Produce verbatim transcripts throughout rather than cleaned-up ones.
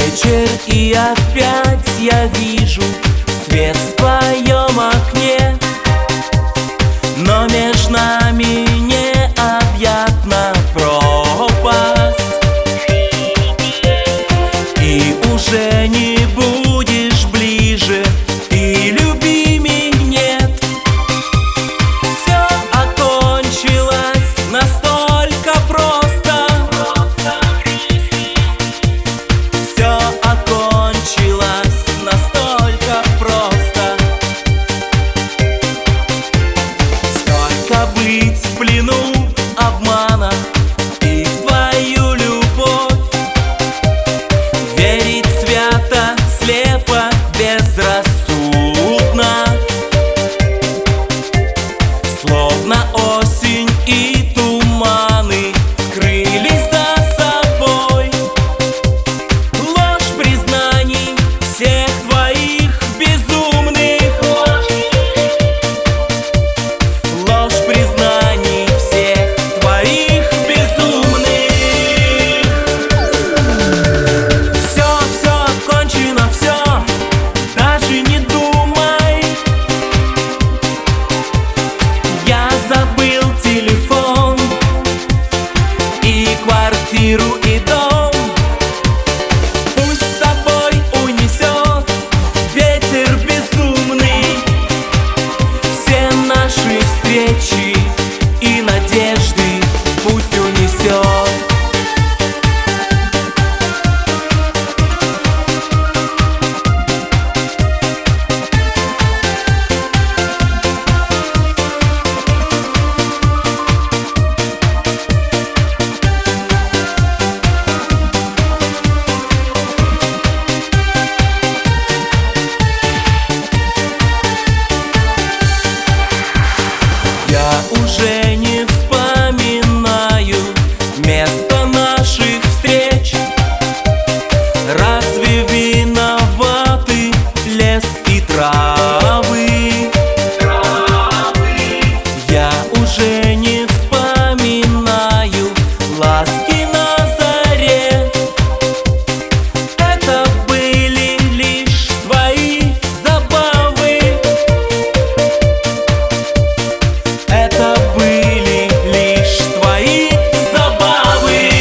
Вечер, и опять я вижу свет в твоем окне, но между нами необъятна пропасть, и уже не будешь ближе, и любимей нет. Все окончилось настолько просто, все окончилось настолько просто. Сколько быть в плену обмана и в твою любовь, верить свято, слепо, безрассудно, словно осень и туманы скрылись за собой. Ложь признаний всех твоих безумных, ложь признаний всех твоих безумных. Все, все кончено, все, даже не думай. Я забыл телефон и квартиру, и дом. Пусть с собой унесет ветер безумный все наши встречи и надежды, пусть унесет. Я уже не вспоминаю место наших встреч. Разве виноваты лес и травы? Я уже не вспоминаю ласки на заре. Это были лишь твои забавы. Это были лишь твои забавы.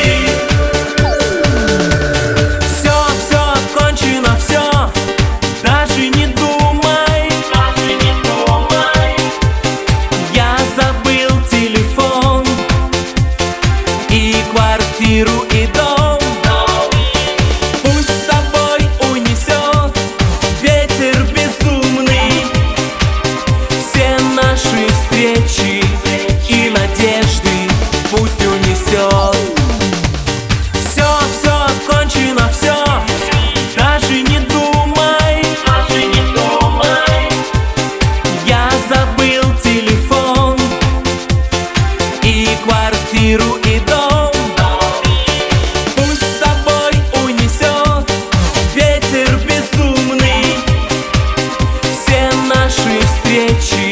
Все, все кончено, все, даже не думай, даже не думай. Я забыл телефон и квартиру, и дом. Пусть с собой унесет ветер безумный все наши встречи и надежды, пусть унесет. Все, все кончено, все, даже не думай, даже не думай. Я забыл телефон и квартиру, и дом. Пусть с собой унесет ветер безумный все наши встречи